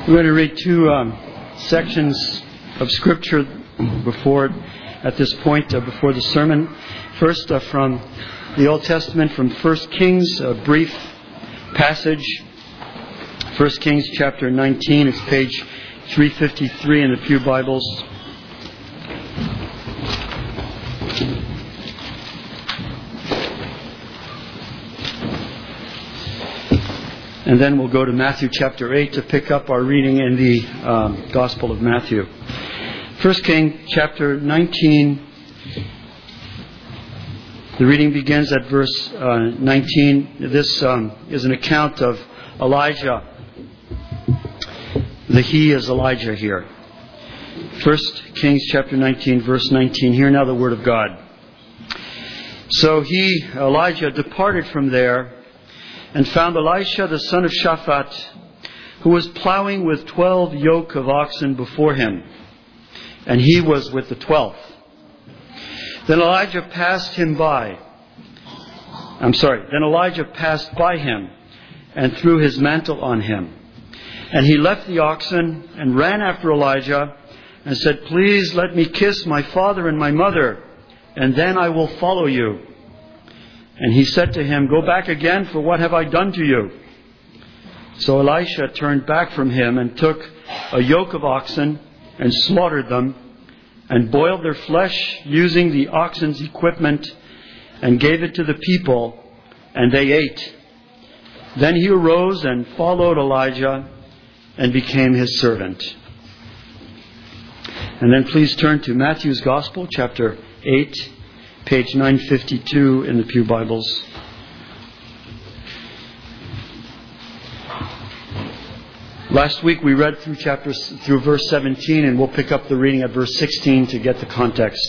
We're going to read two sections of Scripture at this point before the sermon. First, from the Old Testament, from 1 Kings, a brief passage. 1 Kings chapter 19, it's page 353 in the Pew Bibles. And then we'll go to Matthew chapter 8 to pick up our reading in the Gospel of Matthew. 1 Kings chapter 19, the reading begins at verse 19. This is an account of Elijah. The he is Elijah here. 1 Kings chapter 19, verse 19. Hear now the word of God. So Elijah, departed from there and found Elisha the son of Shaphat, who was plowing with 12 yoke of oxen before him, and he was with the 12th. Then Elijah passed by him and threw his mantle on him. And he left the oxen and ran after Elijah and said, "Please let me kiss my father and my mother, and then I will follow you." And he said to him, "Go back again, for what have I done to you?" So Elisha turned back from him and took a yoke of oxen and slaughtered them and boiled their flesh using the oxen's equipment and gave it to the people, and they ate. Then he arose and followed Elijah and became his servant. And then please turn to Matthew's Gospel, chapter 8. Page 952 in the Pew Bibles. Last week we read through verse 17, and we'll pick up the reading at verse 16 to get the context.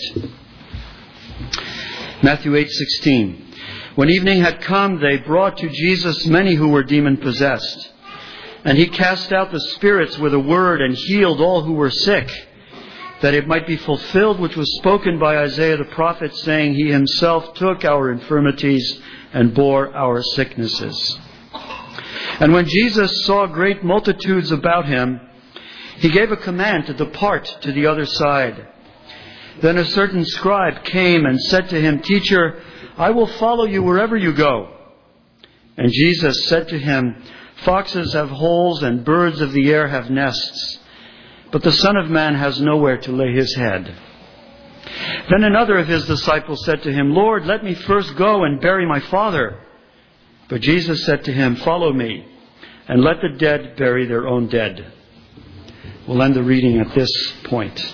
Matthew 8:16. When evening had come, they brought to Jesus many who were demon-possessed. And he cast out the spirits with a word and healed all who were sick, that it might be fulfilled which was spoken by Isaiah the prophet, saying, "He himself took our infirmities and bore our sicknesses." And when Jesus saw great multitudes about him, he gave a command to depart to the other side. Then a certain scribe came and said to him, "Teacher, I will follow you wherever you go." And Jesus said to him, "Foxes have holes and birds of the air have nests, but the Son of Man has nowhere to lay his head." Then another of his disciples said to him, "Lord, let me first go and bury my father." But Jesus said to him, "Follow me, and let the dead bury their own dead." We'll end the reading at this point.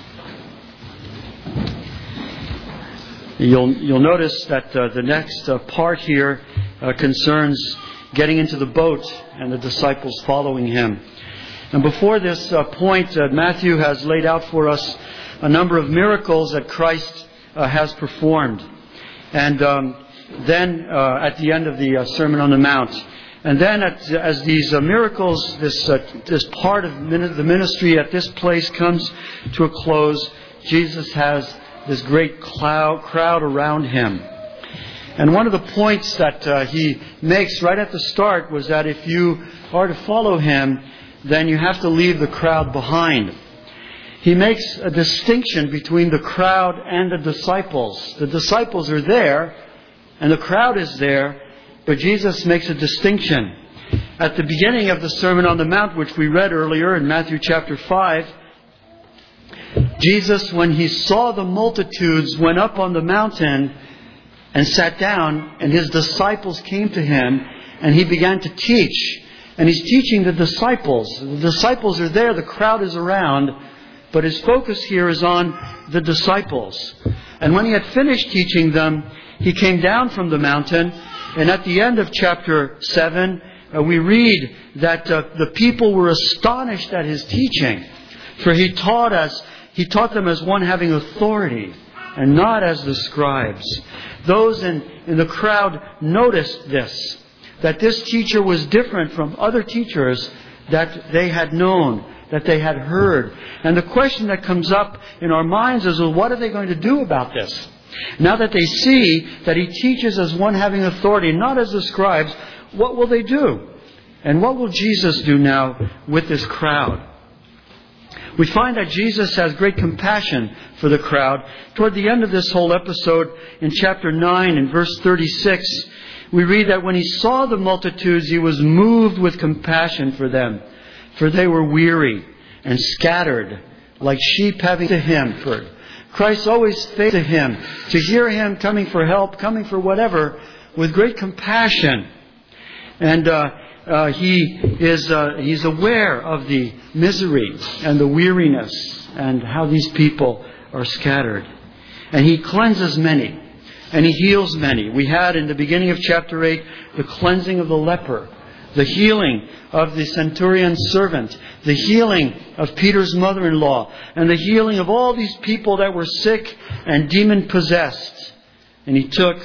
You'll notice that the next part here concerns getting into the boat and the disciples following him. And before this point, Matthew has laid out for us a number of miracles that Christ has performed. And then at the end of the Sermon on the Mount, and then as these miracles, this part of the ministry at this place comes to a close, Jesus has this great crowd around him. And one of the points that he makes right at the start was that if you are to follow him, then you have to leave the crowd behind. He makes a distinction between the crowd and the disciples. The disciples are there, and the crowd is there, but Jesus makes a distinction. At the beginning of the Sermon on the Mount, which we read earlier in Matthew chapter 5, Jesus, when he saw the multitudes, went up on the mountain and sat down, and his disciples came to him, and he began to teach. And he's teaching the disciples. The disciples are there, the crowd is around, but his focus here is on the disciples. And when he had finished teaching them, he came down from the mountain, and at the end of chapter 7, we read that the people were astonished at his teaching, for he taught them as one having authority, and not as the scribes. Those in the crowd noticed this, that this teacher was different from other teachers that they had known, that they had heard. And the question that comes up in our minds is, well, what are they going to do about this? Now that they see that he teaches as one having authority, not as the scribes, what will they do? And what will Jesus do now with this crowd? We find that Jesus has great compassion for the crowd. Toward the end of this whole episode, in chapter 9 and verse 36, we read that when he saw the multitudes, he was moved with compassion for them, for they were weary and scattered, like sheep having a shepherd. Christ always faced him to hear him coming for help, coming for whatever, with great compassion. And he's aware of the misery and the weariness and how these people are scattered. And he cleanses many. And he heals many. We had in the beginning of chapter 8 the cleansing of the leper, the healing of the centurion's servant, the healing of Peter's mother-in-law, and the healing of all these people that were sick and demon-possessed. And he took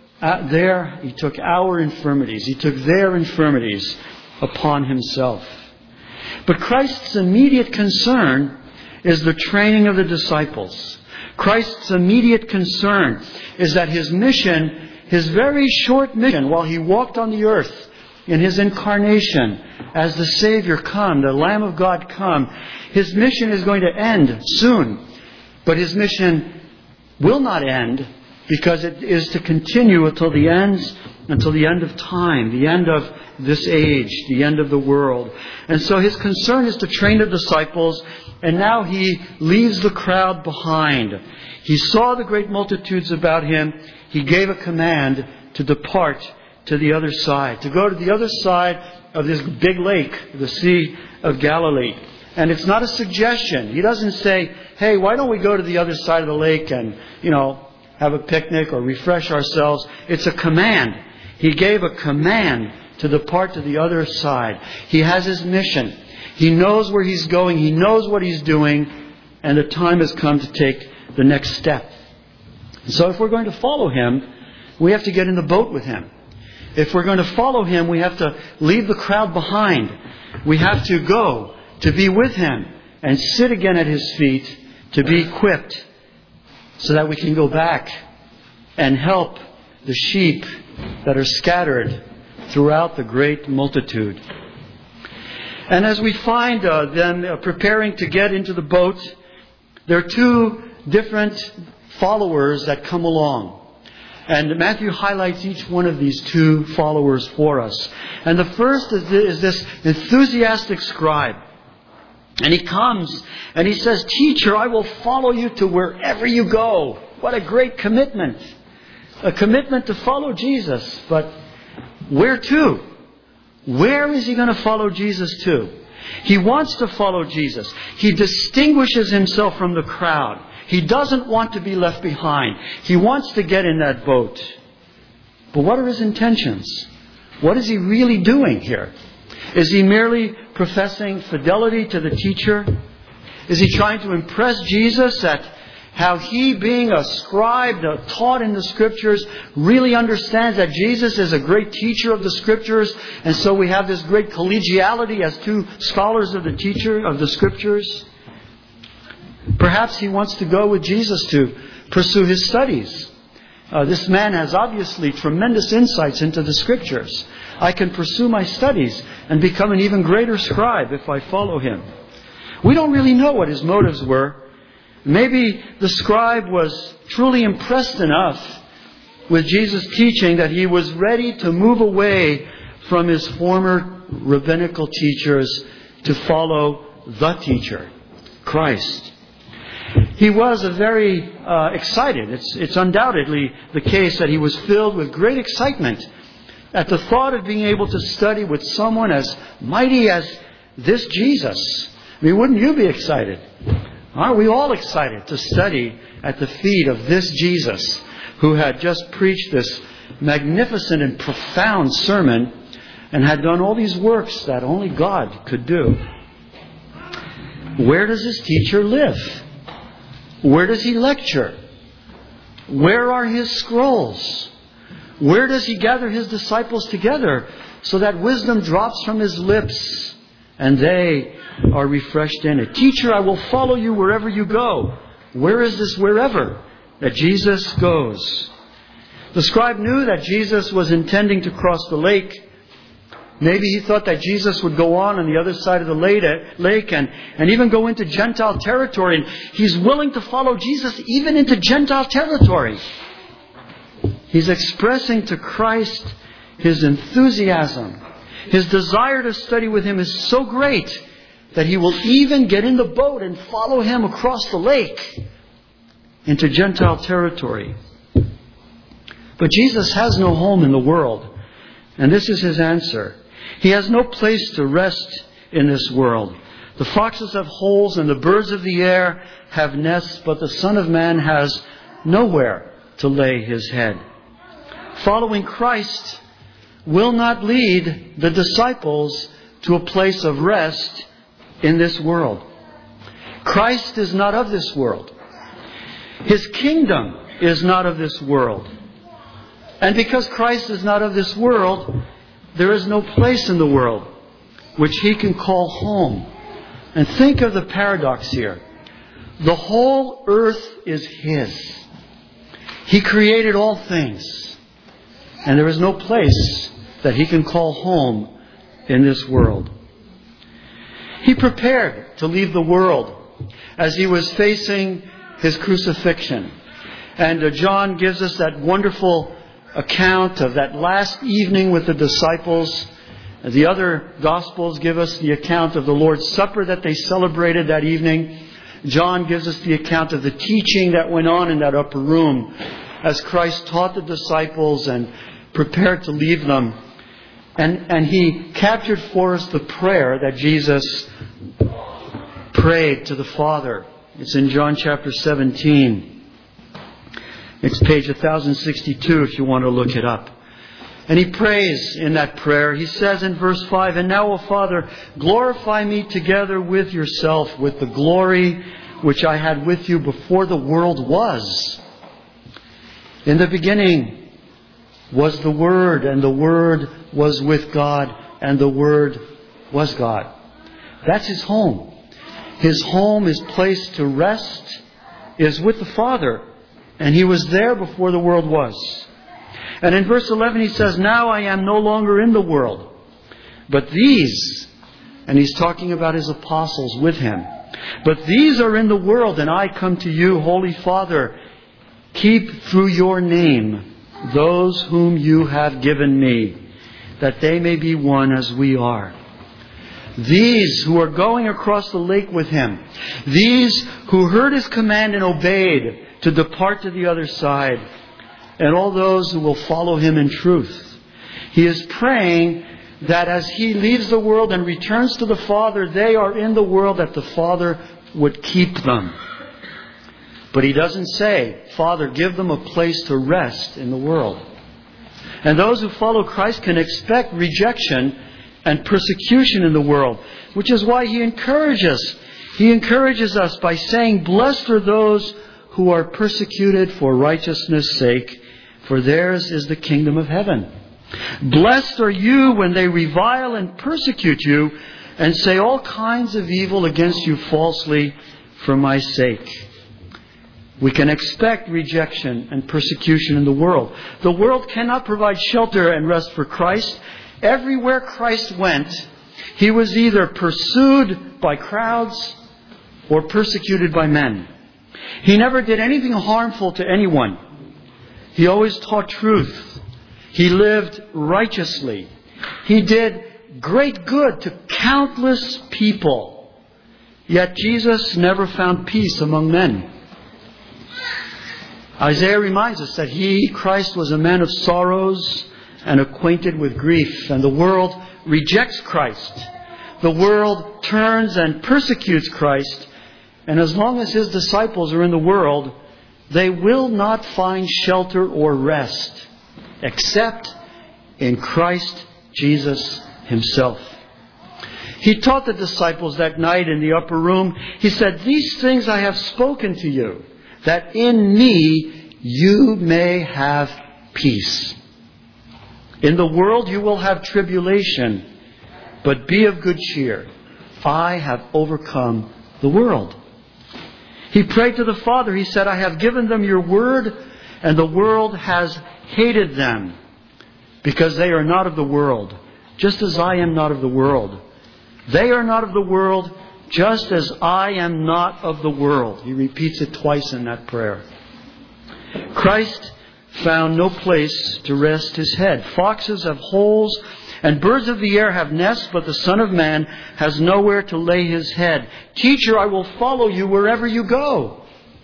our infirmities. He took their infirmities upon himself. But Christ's immediate concern is the training of the disciples. Christ's immediate concern is that his mission, his very short mission while he walked on the earth in his incarnation as the Savior come, the Lamb of God come, his mission is going to end soon. But his mission will not end because it is to continue until the end of time, the end of this age, the end of the world. And so his concern is to train the disciples, and now he leaves the crowd behind. He saw the great multitudes about him. He gave a command to depart to the other side, to go to the other side of this big lake, the Sea of Galilee. And it's not a suggestion. He doesn't say, hey, why don't we go to the other side of the lake and, have a picnic or refresh ourselves. It's a command. He gave a command to depart to the other side. He has his mission. He knows where he's going. He knows what he's doing. And the time has come to take the next step. And so if we're going to follow him, we have to get in the boat with him. If we're going to follow him, we have to leave the crowd behind. We have to go to be with him and sit again at his feet to be equipped so that we can go back and help the sheep that are scattered throughout the great multitude. And as we find them preparing to get into the boat, there are two different followers that come along. And Matthew highlights each one of these two followers for us. And the first is this enthusiastic scribe. And he comes and he says, "Teacher, I will follow you to wherever you go." What a great commitment. A commitment to follow Jesus. But where to? Where is he going to follow Jesus to? He wants to follow Jesus. He distinguishes himself from the crowd. He doesn't want to be left behind. He wants to get in that boat. But what are his intentions? What is he really doing here? Is he merely professing fidelity to the teacher? Is he trying to impress Jesus at how he, being a scribe taught in the Scriptures, really understands that Jesus is a great teacher of the Scriptures, and so we have this great collegiality as two scholars of the Scriptures? Perhaps he wants to go with Jesus to pursue his studies. This man has obviously tremendous insights into the Scriptures. I can pursue my studies and become an even greater scribe if I follow him. We don't really know what his motives were. Maybe the scribe was truly impressed enough with Jesus' teaching that he was ready to move away from his former rabbinical teachers to follow the teacher, Christ. He was very excited. It's undoubtedly the case that he was filled with great excitement at the thought of being able to study with someone as mighty as this Jesus. I mean, wouldn't you be excited? Aren't we all excited to study at the feet of this Jesus who had just preached this magnificent and profound sermon and had done all these works that only God could do? Where does this teacher live? Where does he lecture? Where are his scrolls? Where does he gather his disciples together so that wisdom drops from his lips and they are refreshed in it? Teacher, I will follow you wherever you go. Where is this wherever that Jesus goes? The scribe knew that Jesus was intending to cross the lake, Maybe he thought that Jesus would go on the other side of the lake and even go into Gentile territory. And he's willing to follow Jesus even into Gentile territory. He's expressing to Christ his enthusiasm. His desire to study with him is so great that he will even get in the boat and follow him across the lake into Gentile territory. But Jesus has no home in the world. And this is his answer. He has no place to rest in this world. The foxes have holes and the birds of the air have nests, but the Son of Man has nowhere to lay his head. Following Christ will not lead the disciples to a place of rest in this world. Christ is not of this world. His kingdom is not of this world. And because Christ is not of this world, there is no place in the world which he can call home. And think of the paradox here. The whole earth is his. He created all things. And there is no place that he can call home in this world. He prepared to leave the world as he was facing his crucifixion. And John gives us that wonderful account of that last evening with the disciples. The other Gospels give us the account of the Lord's Supper that they celebrated that evening. John gives us the account of the teaching that went on in that upper room as Christ taught the disciples and prepared to leave them. And he captured for us the prayer that Jesus prayed to the Father. It's in John chapter 17. It's page 1062 if you want to look it up. And he prays in that prayer. He says in verse 5, "And now, O Father, glorify me together with yourself with the glory which I had with you before the world was. In the beginning was the Word, and the Word was with God, and the Word was God." That's his home. His home, his place to rest, is with the Father. And he was there before the world was. And in verse 11 he says, "Now I am no longer in the world, but these," and he's talking about his apostles with him, "but these are in the world, and I come to you, Holy Father. Keep through your name those whom you have given me, that they may be one as we are." These who are going across the lake with him, these who heard his command and obeyed to depart to the other side, and all those who will follow him in truth. He is praying that as he leaves the world and returns to the Father, they are in the world, that the Father would keep them. But he doesn't say, "Father, give them a place to rest in the world." And those who follow Christ can expect rejection and persecution in the world, which is why he encourages us by saying, "Blessed are those who are persecuted for righteousness' sake, for theirs is the kingdom of heaven. Blessed are you when they revile and persecute you and say all kinds of evil against you falsely for my sake." We can expect rejection and persecution in the world. The world cannot provide shelter and rest for Christ. Everywhere Christ went, he was either pursued by crowds or persecuted by men. He never did anything harmful to anyone. He always taught truth. He lived righteously. He did great good to countless people. Yet Jesus never found peace among men. Isaiah reminds us that he, Christ, was a man of sorrows and acquainted with grief. And the world rejects Christ. The world turns and persecutes Christ. And as long as his disciples are in the world, they will not find shelter or rest except in Christ Jesus himself. He taught the disciples that night in the upper room. He said, "These things I have spoken to you, that in me you may have peace. In the world you will have tribulation, but be of good cheer. I have overcome the world." He prayed to the Father. He said, "I have given them your word, and the world has hated them, because they are not of the world, just as I am not of the world. They are not of the world, just as I am not of the world. He repeats it twice in that prayer. Christ found no place to rest His head. Foxes have holes, and birds of the air have nests, but the Son of Man has nowhere to lay His head. Teacher, I will follow you wherever you go.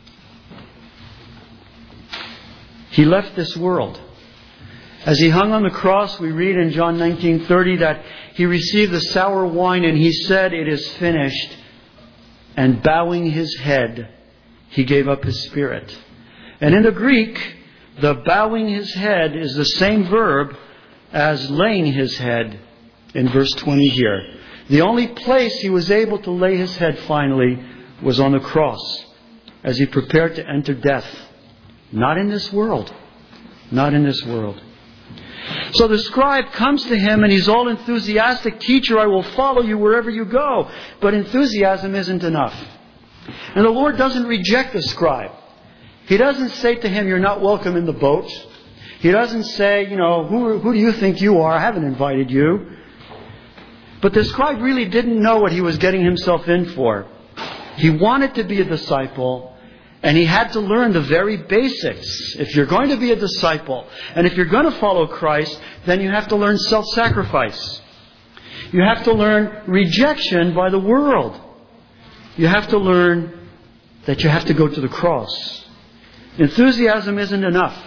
He left this world. As He hung on the cross, we read in John 19:30 that He received the sour wine and He said, "It is finished." And bowing His head, He gave up His spirit. And in the Greek, the bowing His head is the same verb as laying His head in verse 20 here. The only place He was able to lay His head finally was on the cross as He prepared to enter death. Not in this world. Not in this world. So the scribe comes to Him and he's all enthusiastic. Teacher, I will follow you wherever you go. But enthusiasm isn't enough. And the Lord doesn't reject the scribe. He doesn't say to him, you're not welcome in the boat. He doesn't say, who do you think you are? I haven't invited you. But the scribe really didn't know what he was getting himself in for. He wanted to be a disciple, and he had to learn the very basics. If you're going to be a disciple, and if you're going to follow Christ, then you have to learn self-sacrifice. You have to learn rejection by the world. You have to learn that you have to go to the cross. Enthusiasm isn't enough.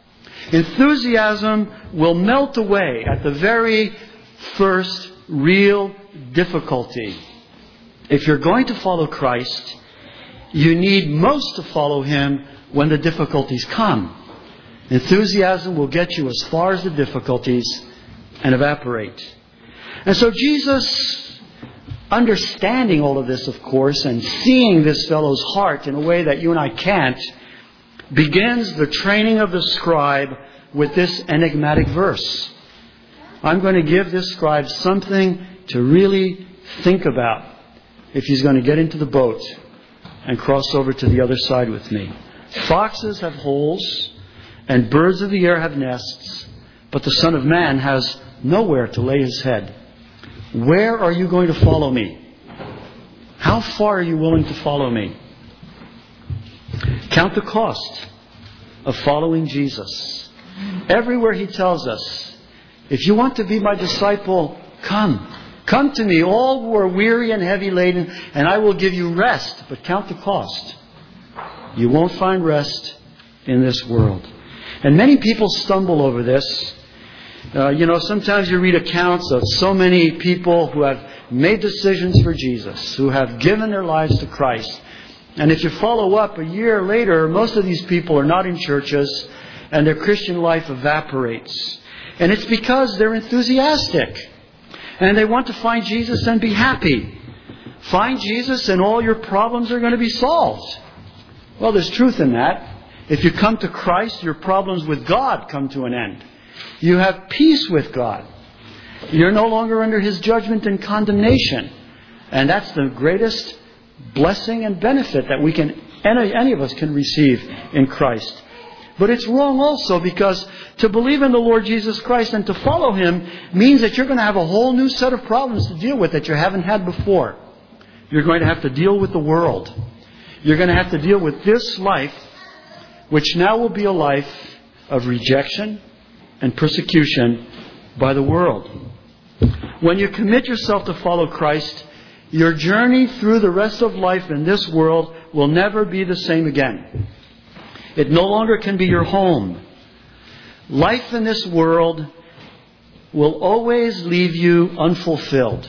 Enthusiasm will melt away at the very first real difficulty. If you're going to follow Christ, you need most to follow Him when the difficulties come. Enthusiasm will get you as far as the difficulties and evaporate. And so Jesus, understanding all of this, of course, and seeing this fellow's heart in a way that you and I can't, begins the training of the scribe with this enigmatic verse. I'm going to give this scribe something to really think about if he's going to get into the boat and cross over to the other side with me. Foxes have holes and birds of the air have nests, but the Son of Man has nowhere to lay His head. Where are you going to follow me? How far are you willing to follow me? Count the cost of following Jesus. Everywhere He tells us, if you want to be my disciple, come. Come to me, all who are weary and heavy laden, and I will give you rest. But count the cost. You won't find rest in this world. And many people stumble over this. Sometimes you read accounts of so many people who have made decisions for Jesus, who have given their lives to Christ. And if you follow up a year later, most of these people are not in churches and their Christian life evaporates. And it's because they're enthusiastic and they want to find Jesus and be happy. Find Jesus and all your problems are going to be solved. Well, there's truth in that. If you come to Christ, your problems with God come to an end. You have peace with God. You're no longer under His judgment and condemnation. And that's the greatest blessing and benefit that any of us can receive in Christ. But it's wrong also because to believe in the Lord Jesus Christ and to follow Him means that you're going to have a whole new set of problems to deal with that you haven't had before. You're going to have to deal with the world. You're going to have to deal with this life, which now will be a life of rejection and persecution by the world. When you commit yourself to follow Christ, your journey through the rest of life in this world will never be the same again. It no longer can be your home. Life in this world will always leave you unfulfilled.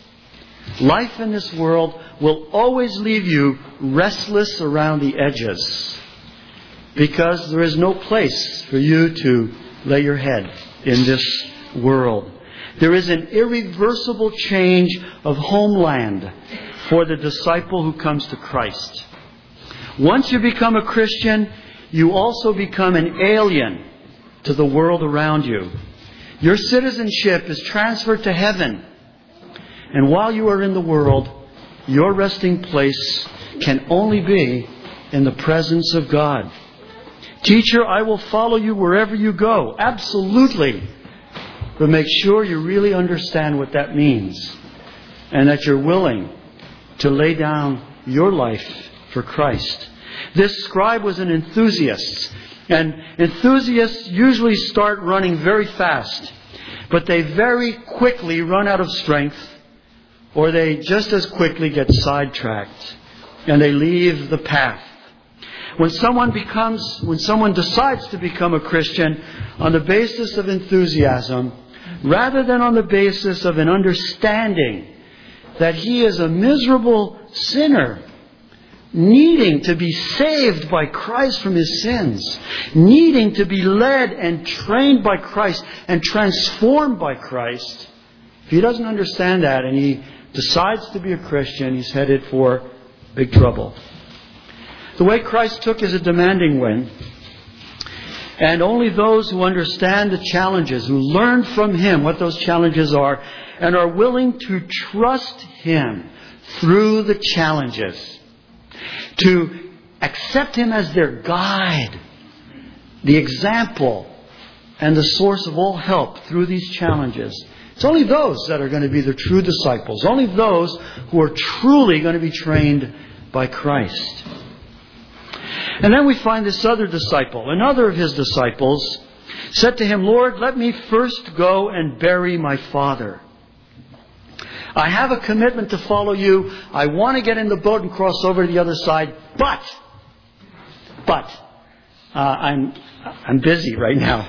Life in this world will always leave you restless around the edges because there is no place for you to lay your head in this world. There is an irreversible change of homeland for the disciple who comes to Christ. Once you become a Christian, you also become an alien to the world around you. Your citizenship is transferred to heaven. And while you are in the world, your resting place can only be in the presence of God. Teacher, I will follow you wherever you go. Absolutely. but make sure you really understand what that means and that you're willing to lay down your life for Christ. This scribe was an enthusiast, and enthusiasts usually start running very fast, but they very quickly run out of strength, or they just as quickly get sidetracked and they leave the path. When someone decides to become a Christian on the basis of enthusiasm, rather than on the basis of an understanding that he is a miserable sinner, needing to be saved by Christ from his sins, needing to be led and trained by Christ and transformed by Christ, if he doesn't understand that and he decides to be a Christian, he's headed for big trouble. The way Christ took is a demanding one. And only those who understand the challenges, who learn from Him what those challenges are, and are willing to trust Him through the challenges, to accept Him as their guide, the example, and the source of all help through these challenges. It's only those that are going to be the true disciples. Only those who are truly going to be trained by Christ. And then we find this other disciple. Another of his disciples said to him, "Lord, let me first go and bury my father. I have a commitment to follow you. I want to get in the boat and cross over to the other side, but I'm busy right now.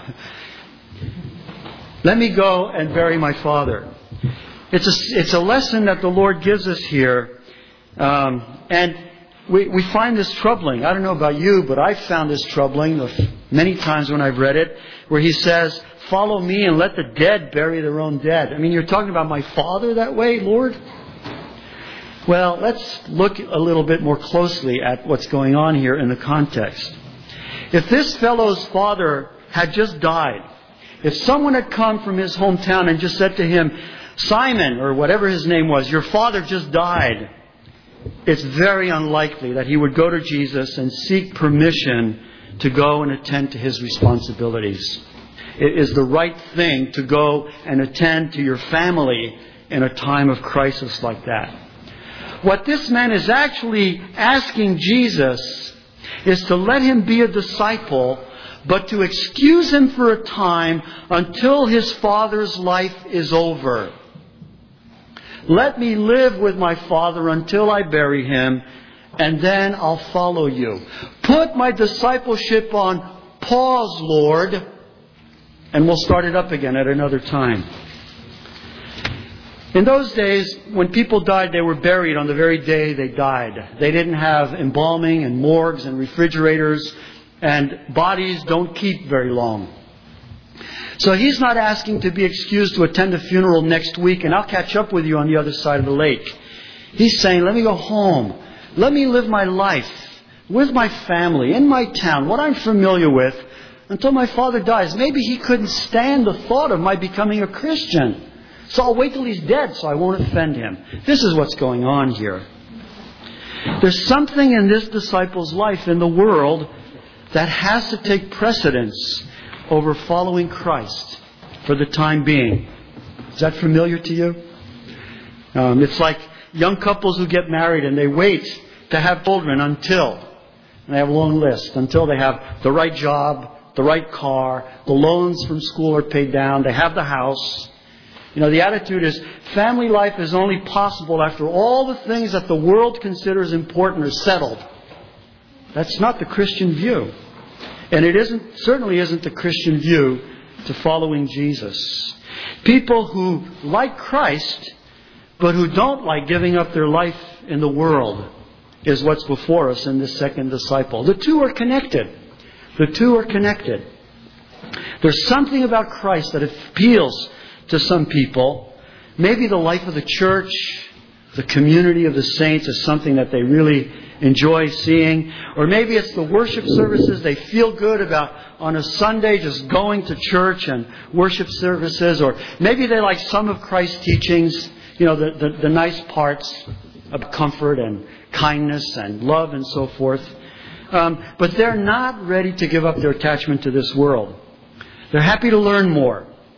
Let me go and bury my father." It's a lesson that the Lord gives us here, and we find this troubling. I don't know about you, but I've found this troubling many times when I've read it, where He says, "Follow me and let the dead bury their own dead." I mean, you're talking about my father that way, Lord? Well, let's look a little bit more closely at what's going on here in the context. If this fellow's father had just died, if someone had come from his hometown and just said to him, "Simon," or whatever his name was, "your father just died," it's very unlikely that he would go to Jesus and seek permission to go and attend to his responsibilities. It is the right thing to go and attend to your family in a time of crisis like that. What this man is actually asking Jesus is to let him be a disciple, but to excuse him for a time until his father's life is over. Let me live with my father until I bury him, and then I'll follow you. Put my discipleship on pause, Lord, and we'll start it up again at another time. In those days, when people died, they were buried on the very day they died. They didn't have embalming and morgues and refrigerators, and bodies don't keep very long. So he's not asking to be excused to attend a funeral next week and I'll catch up with you on the other side of the lake. He's saying, let me go home. Let me live my life with my family, in my town, what I'm familiar with, until my father dies. Maybe he couldn't stand the thought of my becoming a Christian. So I'll wait till he's dead so I won't offend him. This is what's going on here. There's something in this disciple's life in the world that has to take precedence over following Christ for the time being. Is that familiar to you? It's like young couples who get married and they wait to have children until, and they have a long list, until they have the right job, the right car, the loans from school are paid down, they have the house. You know, the attitude is family life is only possible after all the things that the world considers important are settled. That's not the Christian view. And it certainly isn't the Christian view to following Jesus. People who like Christ, but who don't like giving up their life in the world, is what's before us in this second disciple. The two are connected. The two are connected. There's something about Christ that appeals to some people. Maybe the life of the church, the community of the saints is something that they really enjoy seeing. Or maybe it's the worship services they feel good about on a Sunday, just going to church and worship services. Or maybe they like some of Christ's teachings, the nice parts of comfort and kindness and love and so forth. But they're not ready to give up their attachment to this world. They're happy to learn more.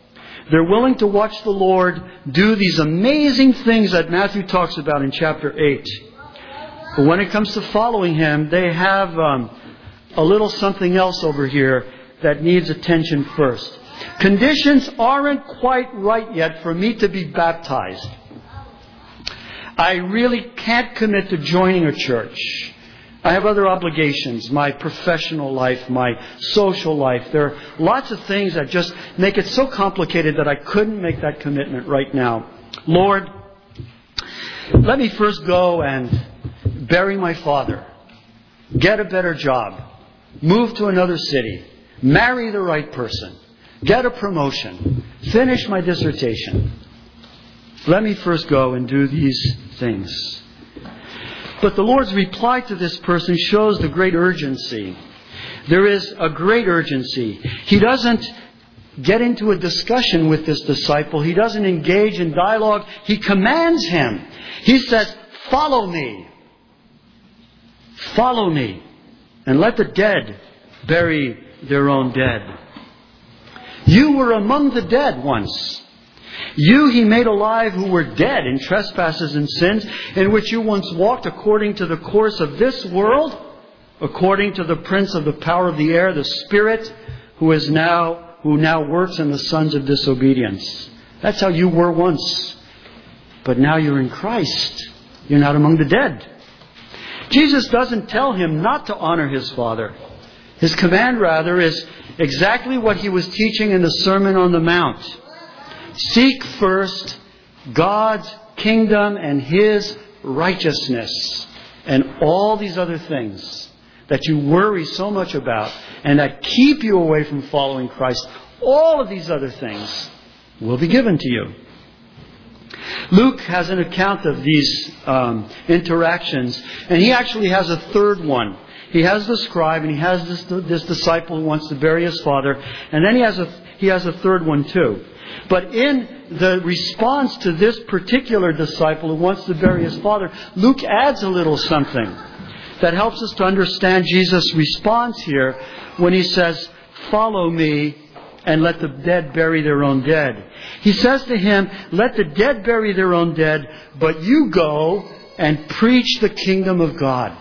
They're willing to watch the Lord do these amazing things that Matthew talks about in chapter 8. But when it comes to following Him, they have a little something else over here that needs attention first. Conditions aren't quite right yet for me to be baptized. I really can't commit to joining a church. I have other obligations, my professional life, my social life. There are lots of things that just make it so complicated that I couldn't make that commitment right now. Lord, let me first go and bury my father, get a better job, move to another city, marry the right person, get a promotion, finish my dissertation. Let me first go and do these things. But the Lord's reply to this person shows the great urgency. There is a great urgency. He doesn't get into a discussion with this disciple. He doesn't engage in dialogue. He commands him. He says, "Follow me. Follow me. And let the dead bury their own dead." You were among the dead once. You He made alive who were dead in trespasses and sins, in which you once walked according to the course of this world, according to the prince of the power of the air, the Spirit who now works in the sons of disobedience. That's how you were once. But now you're in Christ. You're not among the dead. Jesus doesn't tell him not to honor his Father. His command, rather, is exactly what He was teaching in the Sermon on the Mount. Seek first God's kingdom and His righteousness, and all these other things that you worry so much about and that keep you away from following Christ, all of these other things will be given to you. Luke has an account of these interactions, and he actually has a third one. He has the scribe, and he has this disciple who wants to bury his father, and then he has a third one too. But in the response to this particular disciple who wants to bury his father, Luke adds a little something that helps us to understand Jesus' response here when he says, "Follow me and let the dead bury their own dead." He says to him, "Let the dead bury their own dead, but you go and preach the kingdom of God."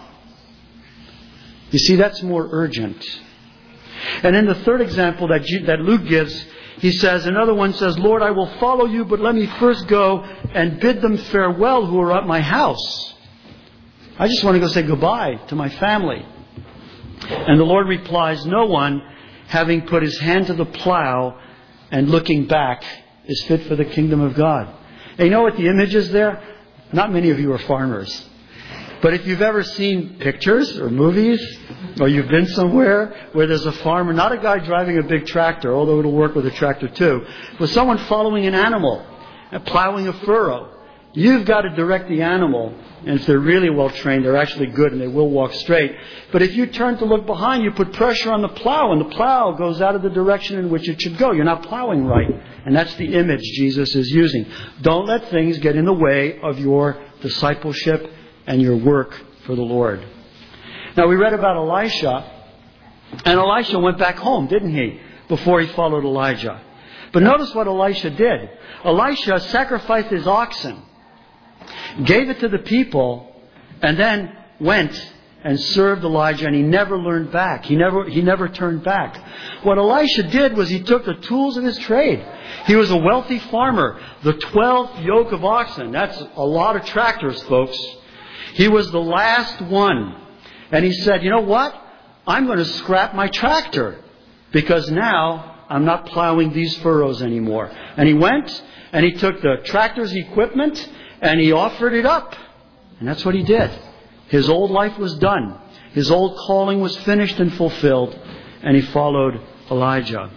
You see, that's more urgent. And in the third example that Luke gives, he says, another one says, "Lord, I will follow you, but let me first go and bid them farewell who are at my house. I just want to go say goodbye to my family." And the Lord replies, "No one, having put his hand to the plow and looking back, is fit for the kingdom of God." And you know what the image is there? Not many of you are farmers. But if you've ever seen pictures or movies, or you've been somewhere where there's a farmer, not a guy driving a big tractor, although it'll work with a tractor too, but someone following an animal and plowing a furrow, you've got to direct the animal. And if they're really well trained, they're actually good and they will walk straight. But if you turn to look behind, you put pressure on the plow, and the plow goes out of the direction in which it should go. You're not plowing right. And that's the image Jesus is using. Don't let things get in the way of your discipleship and your work for the Lord. Now, we read about Elisha, and Elisha went back home, didn't he, before he followed Elijah. But notice what Elisha did. Elisha sacrificed his oxen, gave it to the people, and then went and served Elijah, and he never learned back. He never turned back. What Elisha did was he took the tools of his trade. He was a wealthy farmer. The 12th yoke of oxen, that's a lot of tractors, folks. He was the last one. And he said, "You know what? I'm going to scrap my tractor because now I'm not plowing these furrows anymore." And he went and he took the tractor's equipment and he offered it up. And that's what he did. His old life was done. His old calling was finished and fulfilled. And he followed Elijah.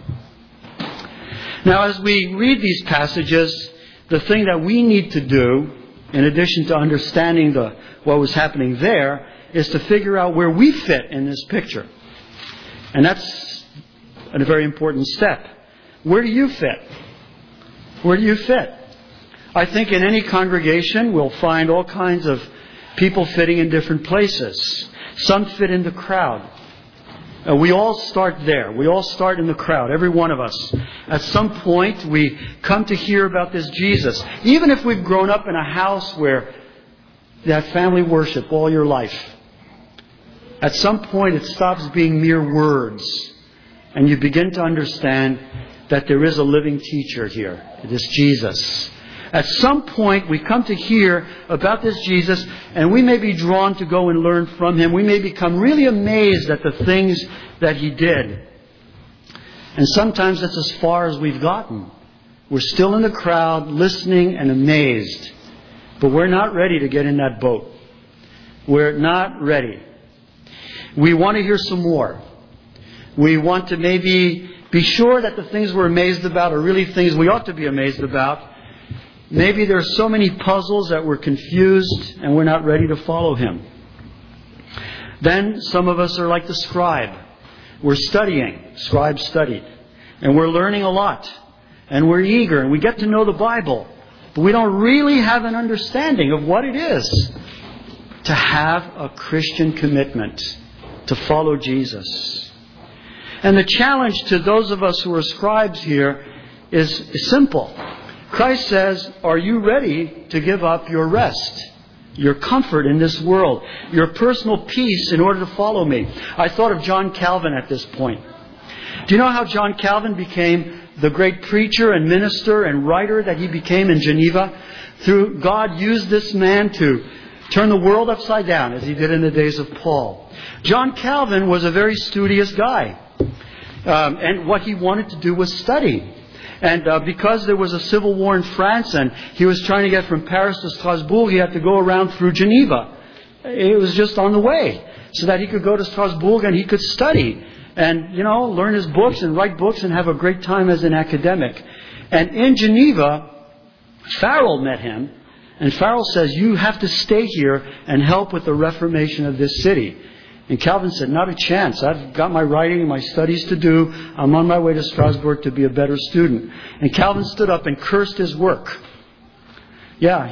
Now, as we read these passages, the thing that we need to do, in addition to understanding what was happening there, is to figure out where we fit in this picture. And that's a very important step. Where do you fit? Where do you fit? I think in any congregation we'll find all kinds of people fitting in different places. Some fit in the crowd. We all start there. We all start in the crowd, every one of us. At some point, we come to hear about this Jesus. Even if we've grown up in a house where you have family worship all your life, at some point it stops being mere words, and you begin to understand that there is a living teacher here. It is Jesus. At some point, we come to hear about this Jesus, and we may be drawn to go and learn from Him. We may become really amazed at the things that He did. And sometimes that's as far as we've gotten. We're still in the crowd, listening and amazed. But we're not ready to get in that boat. We're not ready. We want to hear some more. We want to maybe be sure that the things we're amazed about are really things we ought to be amazed about. Maybe there are so many puzzles that we're confused and we're not ready to follow Him. Then some of us are like the scribe. We're studying. Scribe studied. And we're learning a lot. And we're eager. And we get to know the Bible. But we don't really have an understanding of what it is to have a Christian commitment to follow Jesus. And the challenge to those of us who are scribes here is simple. Christ says, are you ready to give up your rest, your comfort in this world, your personal peace in order to follow me? I thought of John Calvin at this point. Do you know how John Calvin became the great preacher and minister and writer that he became in Geneva? God used this man to turn the world upside down, as He did in the days of Paul. John Calvin was a very studious guy. And what he wanted to do was study. And because there was a civil war in France and he was trying to get from Paris to Strasbourg, he had to go around through Geneva. It was just on the way so that he could go to Strasbourg and he could study and, learn his books and write books and have a great time as an academic. And in Geneva, Farel met him. And Farel says, you have to stay here and help with the reformation of this city. And Calvin said, not a chance. I've got my writing and my studies to do. I'm on my way to Strasbourg to be a better student. And Calvin stood up and cursed his work. Yeah,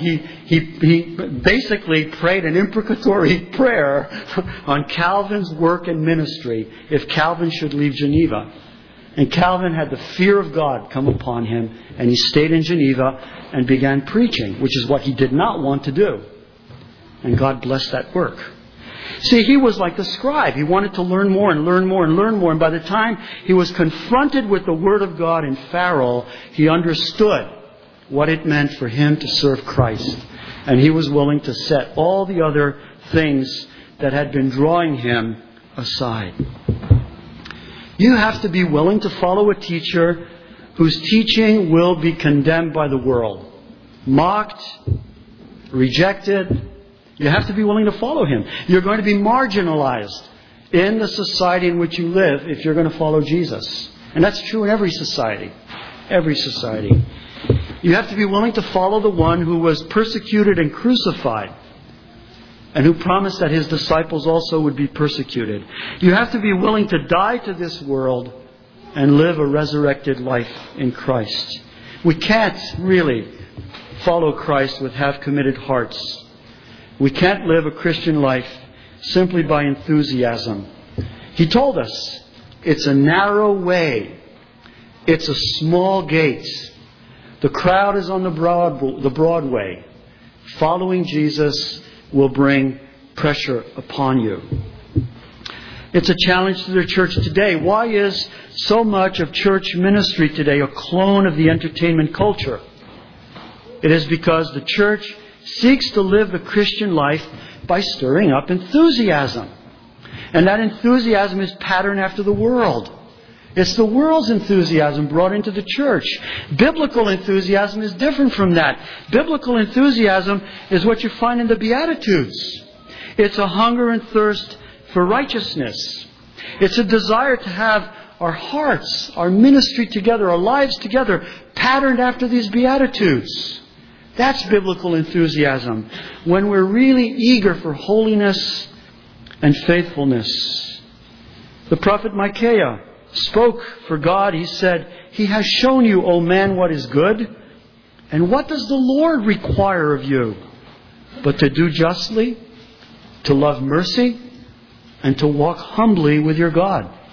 he basically prayed an imprecatory prayer on Calvin's work and ministry if Calvin should leave Geneva. And Calvin had the fear of God come upon him, and he stayed in Geneva and began preaching, which is what he did not want to do. And God blessed that work. See, he was like the scribe. He wanted to learn more and learn more and learn more. And by the time he was confronted with the Word of God in Farel, he understood what it meant for him to serve Christ. And he was willing to set all the other things that had been drawing him aside. You have to be willing to follow a teacher whose teaching will be condemned by the world, mocked, rejected. You have to be willing to follow him. You're going to be marginalized in the society in which you live if you're going to follow Jesus. And that's true in every society. Every society. You have to be willing to follow the one who was persecuted and crucified, and who promised that his disciples also would be persecuted. You have to be willing to die to this world and live a resurrected life in Christ. We can't really follow Christ with half-committed hearts. We can't live a Christian life simply by enthusiasm. He told us it's a narrow way. It's a small gate. The crowd is on the broad way. Following Jesus will bring pressure upon you. It's a challenge to the church today. Why is so much of church ministry today a clone of the entertainment culture? It is because the church seeks to live the Christian life by stirring up enthusiasm. And that enthusiasm is patterned after the world. It's the world's enthusiasm brought into the church. Biblical enthusiasm is different from that. Biblical enthusiasm is what you find in the Beatitudes. It's a hunger and thirst for righteousness. It's a desire to have our hearts, our ministry together, our lives together, patterned after these Beatitudes. That's biblical enthusiasm. When we're really eager for holiness and faithfulness. The prophet Micaiah spoke for God. He said, He has shown you, O man, what is good. And what does the Lord require of you? But to do justly, to love mercy, and to walk humbly with your God.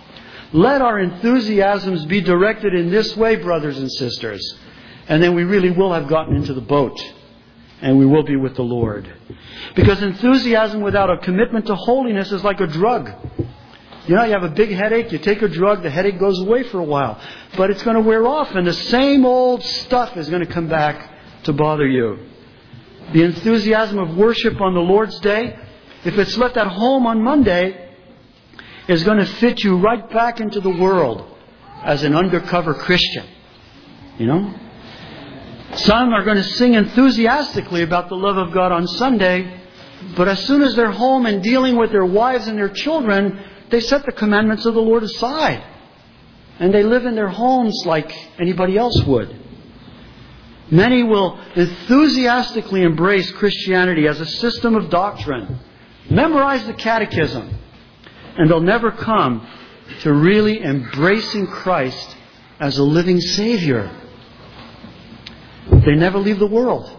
Let our enthusiasms be directed in this way, brothers and sisters. And then we really will have gotten into the boat. And we will be with the Lord. Because enthusiasm without a commitment to holiness is like a drug. You know, you have a big headache, you take a drug, the headache goes away for a while. But it's going to wear off and the same old stuff is going to come back to bother you. The enthusiasm of worship on the Lord's Day, if it's left at home on Monday, is going to fit you right back into the world as an undercover Christian. You know? Some are going to sing enthusiastically about the love of God on Sunday, but as soon as they're home and dealing with their wives and their children, they set the commandments of the Lord aside. And they live in their homes like anybody else would. Many will enthusiastically embrace Christianity as a system of doctrine, memorize the catechism, and they'll never come to really embracing Christ as a living Savior. They never leave the world.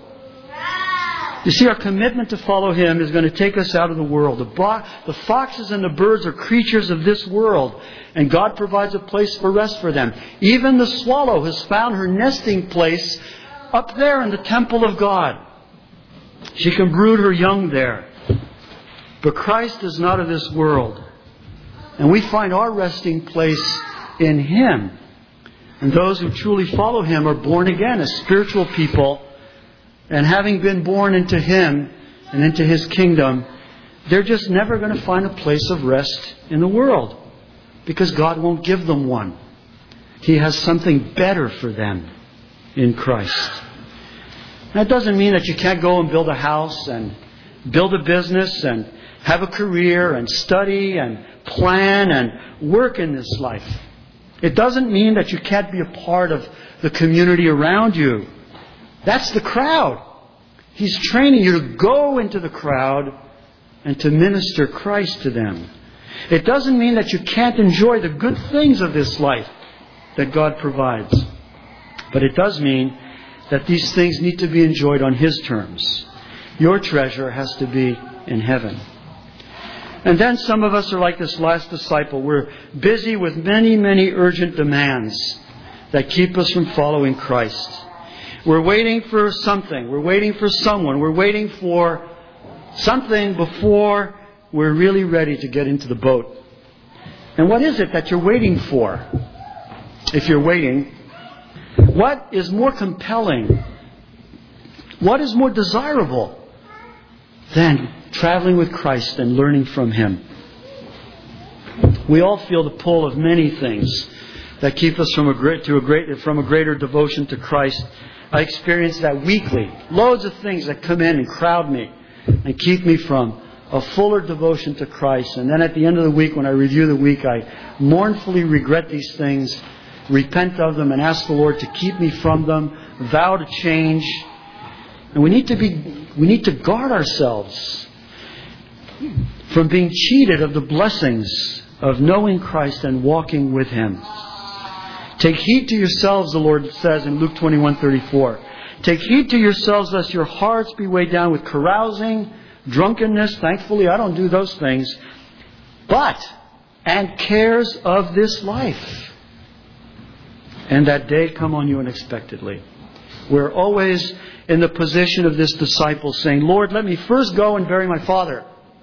You see, our commitment to follow Him is going to take us out of the world. The foxes and the birds are creatures of this world, and God provides a place for rest for them. Even the swallow has found her nesting place up there in the temple of God. She can brood her young there. But Christ is not of this world. And we find our resting place in Him. And those who truly follow Him are born again as spiritual people. And having been born into Him and into His kingdom, they're just never going to find a place of rest in the world. Because God won't give them one. He has something better for them in Christ. That doesn't mean that you can't go and build a house and build a business and have a career and study and plan and work in this life. It doesn't mean that you can't be a part of the community around you. That's the crowd. He's training you to go into the crowd and to minister Christ to them. It doesn't mean that you can't enjoy the good things of this life that God provides. But it does mean that these things need to be enjoyed on His terms. Your treasure has to be in heaven. And then some of us are like this last disciple. We're busy with many, many urgent demands that keep us from following Christ. We're waiting for something. We're waiting for someone. We're waiting for something before we're really ready to get into the boat. And what is it that you're waiting for? If you're waiting, what is more compelling? What is more desirable than traveling with Christ and learning from Him? We all feel the pull of many things that keep us from a greater devotion to Christ. I experience that weekly. Loads of things that come in and crowd me and keep me from a fuller devotion to Christ. And then at the end of the week, when I review the week, I mournfully regret these things, repent of them, and ask the Lord to keep me from them, vow to change. And we need to guard ourselves from being cheated of the blessings of knowing Christ and walking with Him. Take heed to yourselves, the Lord says in Luke 21:34. Take heed to yourselves lest your hearts be weighed down with carousing, drunkenness. Thankfully, I don't do those things. And cares of this life. And that day come on you unexpectedly. We're always in the position of this disciple saying, Lord, let me first go and bury my father.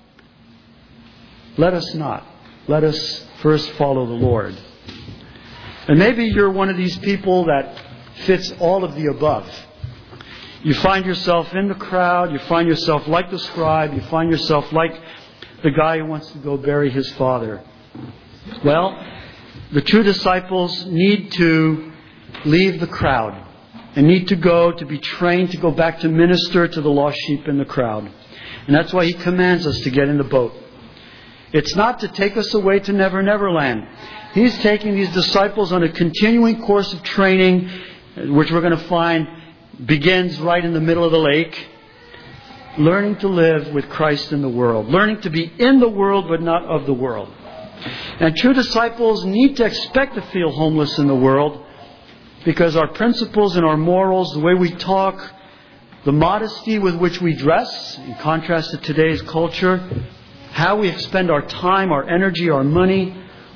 Let us not. Let us first follow the Lord. And maybe you're one of these people that fits all of the above. You find yourself in the crowd. You find yourself like the scribe. You find yourself like the guy who wants to go bury his father. Well, the true disciples need to leave the crowd and need to go to be trained to go back to minister to the lost sheep in the crowd. And that's why He commands us to get in the boat. It's not to take us away to Never Never Land. He's taking these disciples on a continuing course of training, which we're going to find begins right in the middle of the lake. Learning to live with Christ in the world. Learning to be in the world but not of the world. And true disciples need to expect to feel homeless in the world, because our principles and our morals, the way we talk, the modesty with which we dress, in contrast to today's culture, how we expend our time, our energy, our money,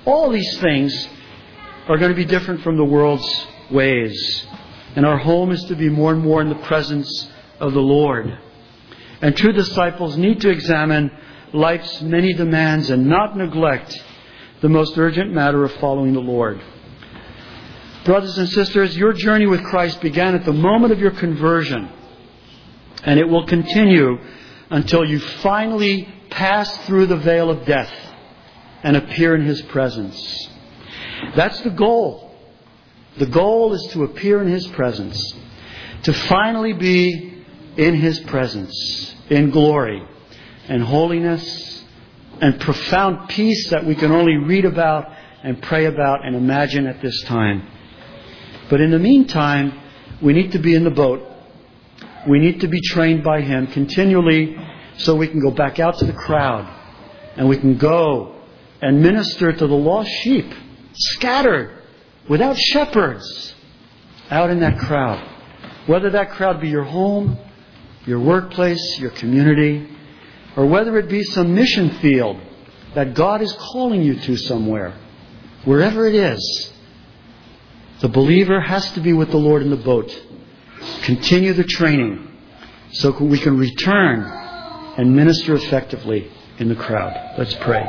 All these things are going to be different from the world's ways. And our home is to be more and more in the presence of the Lord. And true disciples need to examine life's many demands and not neglect the most urgent matter of following the Lord. Brothers and sisters, your journey with Christ began at the moment of your conversion, and it will continue until you finally pass through the veil of death and appear in His presence. That's the goal. The goal is to appear in His presence, to finally be in His presence, in glory and holiness and profound peace that we can only read about and pray about and imagine at this time. But in the meantime, we need to be in the boat. We need to be trained by Him continually so we can go back out to the crowd and we can go and minister to the lost sheep, scattered, without shepherds, out in that crowd. Whether that crowd be your home, your workplace, your community, or whether it be some mission field that God is calling you to somewhere, wherever it is, the believer has to be with the Lord in the boat. Continue the training so we can return and minister effectively in the crowd. Let's pray.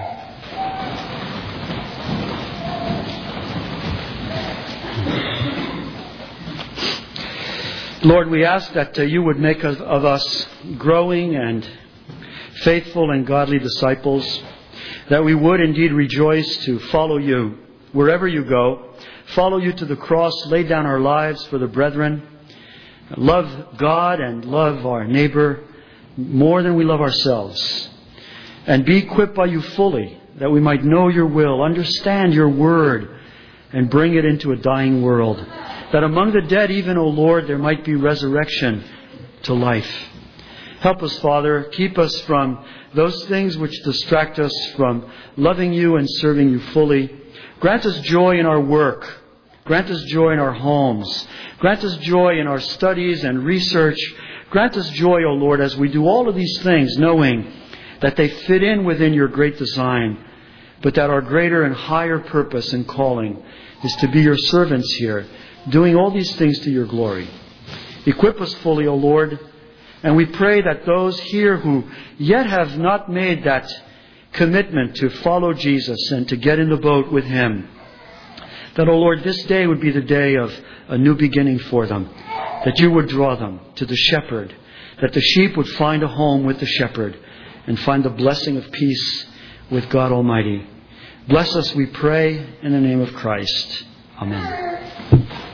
Lord, we ask that you would make of us growing and faithful and godly disciples, that we would indeed rejoice to follow you wherever you go, follow you to the cross, lay down our lives for the brethren, love God and love our neighbor more than we love ourselves, and be equipped by you fully that we might know your will, understand your word, and bring it into a dying world. That among the dead even, O Lord, there might be resurrection to life. Help us, Father. Keep us from those things which distract us from loving you and serving you fully. Grant us joy in our work. Grant us joy in our homes. Grant us joy in our studies and research. Grant us joy, O Lord, as we do all of these things, knowing that they fit in within your great design, but that our greater and higher purpose and calling is to be your servants here, doing all these things to your glory. Equip us fully, O Lord, and we pray that those here who yet have not made that commitment to follow Jesus and to get in the boat with Him, that, O Lord, this day would be the day of a new beginning for them, that you would draw them to the shepherd, that the sheep would find a home with the shepherd and find the blessing of peace with God Almighty. Bless us, we pray, in the name of Christ. Amen.